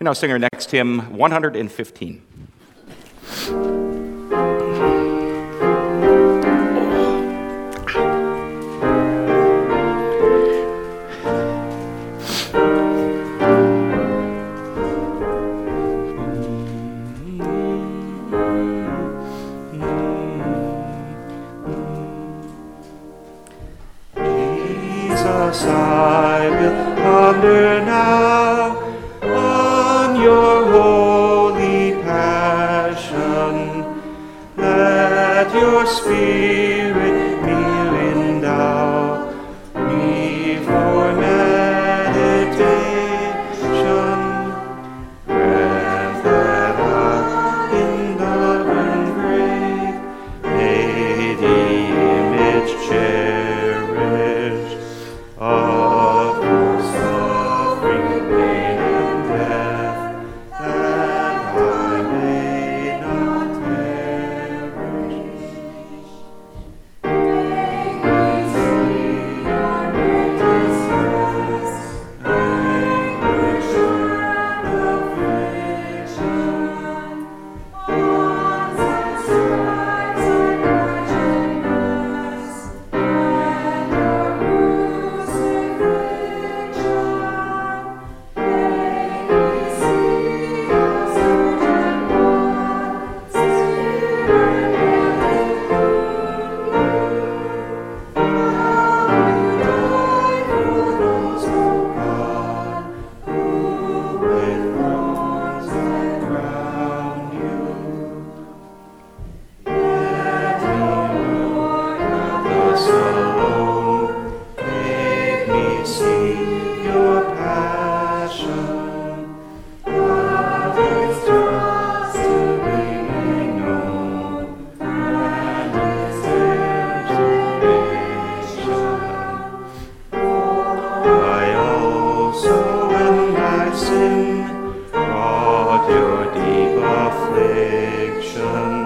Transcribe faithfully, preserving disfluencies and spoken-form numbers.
We now sing our next hymn, one hundred fifteen. Jesus, I will ponder now on your holy passion. Let your Spirit near endow me for meditation. Grant that I in love and grave may the image cherish of your suffering, pain, and death, that I may not perish. Make me see your righteousness, anguish and affliction, bonds and stripes and wretchedness, and your crucifixion. Make me see your surgeon bonds, spirit and how you died for those, O God, who with thorns had crowned you. Let me, Lord, not thus alone, make me see your passion, of its trust to be made known, and its exaltation. I also in my sin brought your deep affliction.